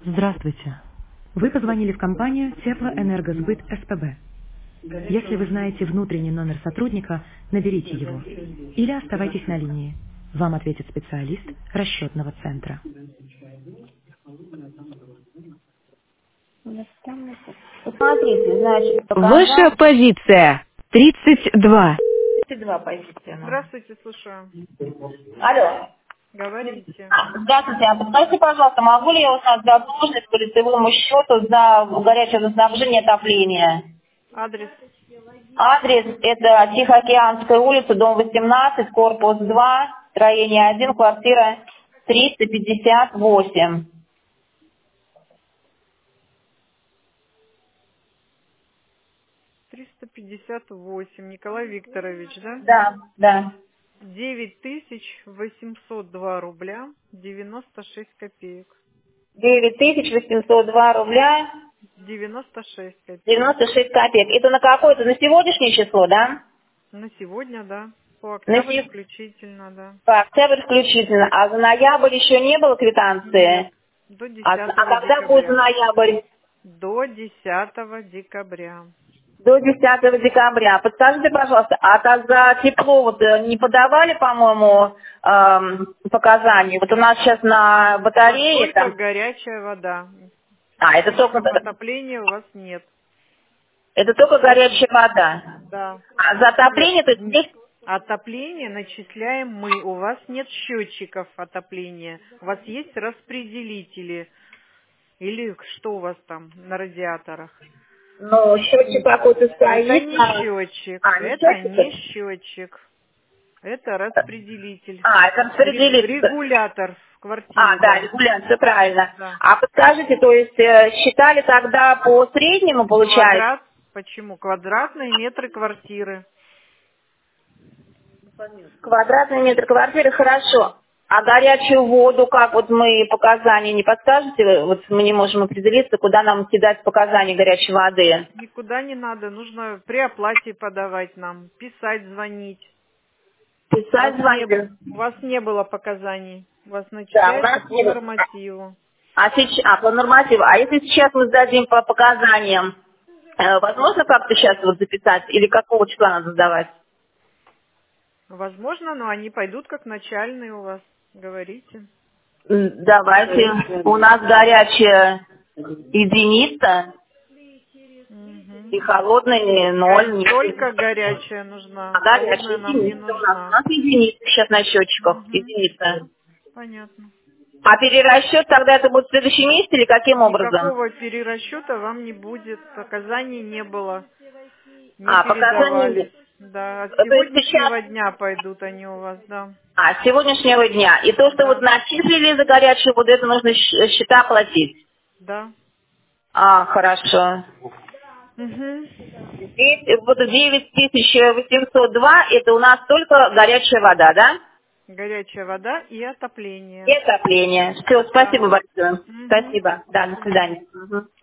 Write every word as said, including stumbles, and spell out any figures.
Здравствуйте. Вы позвонили в компанию Теплоэнергосбыт СПБ. Если вы знаете внутренний номер сотрудника, наберите его. Или оставайтесь на линии. Вам ответит специалист расчетного центра. Посмотрите, значит, Ваша показал позиция тридцать два. тридцать два позиции. Здравствуйте, слушаю. Алло. Говорите. А, Здравствуйте, а подскажите, пожалуйста, могу ли я узнать задолженность по лицевому счету за горячее водоснабжение и отопление? Адрес. Адрес это Тихоокеанская улица, дом восемнадцать, корпус два, строение один, квартира триста пятьдесят восемь. триста пятьдесят восемь. Николай Викторович, да? Да, да. девять тысяч восемьсот два рубля девяносто шесть копеек. девять тысяч восемьсот два рубля девяносто шесть копеек. девяносто шесть копеек. Это на какое-то, на сегодняшнее число, да? На сегодня, да. По На октябрь се- включительно, да. По октябрь включительно. А за ноябрь еще не было Нет. квитанции? До А, с- а десятого когда будет декабря. ноябрь? До десятого декабря. До десятого декабря. Подскажите, пожалуйста, а то за тепло вот э, не подавали, по-моему, эм, показания? Вот у нас сейчас на У вас батарее только там... горячая вода. А, это только, Источников отопления у вас нет. это только горячая вода. Да. А за Нет. отопление, то есть здесь... Отопление начисляем мы. У вас нет счетчиков отопления. У вас есть распределители. Или что у вас там на радиаторах? Ну, счетчик какой-то Это стоит. не а счетчик. а, не Это счетчик? не счетчик. Это распределитель. А, это Ре- распределитель. Регулятор в А, квартире, да, да. регулярно, правильно. Да. А подскажите, то есть э, считали тогда по среднему, получается? Квадрат. Почему? Квадратные метры квартиры. Квадратный метр квартиры, хорошо. А горячую воду, как вот мы показания не подскажете? Вот мы не можем определиться, куда нам кидать показания горячей воды. Никуда не надо. Нужно при оплате подавать нам. Писать, звонить. У вас Писать, не, звонить? у вас не было показаний. У вас Да, у начисляется нас по нет. нормативу. А, сейчас, а, по нормативу. А если сейчас мы сдадим по показаниям, э, возможно как-то сейчас вот записать? Или какого числа надо сдавать? Возможно, но они пойдут как начальные у вас. Говорите. М, Давайте. У нас горячая единица Мгм. и холодная ноль. Горя- Нет. Только горячая нужна. А горячая Холодная нам не единица у нас. У нужна. нас единица сейчас на счетчиках. Мгм. Единица. Понятно. А перерасчет тогда это будет в следующем месяце или каким образом? Никакого перерасчета вам не будет. Показаний не было. Не А, показания. передавались. Да, от То есть сейчас, сегодняшнего дня пойдут они у вас, да. а, с сегодняшнего дня. И то, что вот Да, начислили за горячую воду, это нужно щ- счета платить. да. А, хорошо. Угу. Здесь вот девять тысяч восемьсот два, это у нас только горячая вода, да? Горячая вода и И отопление. отопление. Все, Да. спасибо большое. Угу. Спасибо. Да, До до свидания. свидания. Мгм.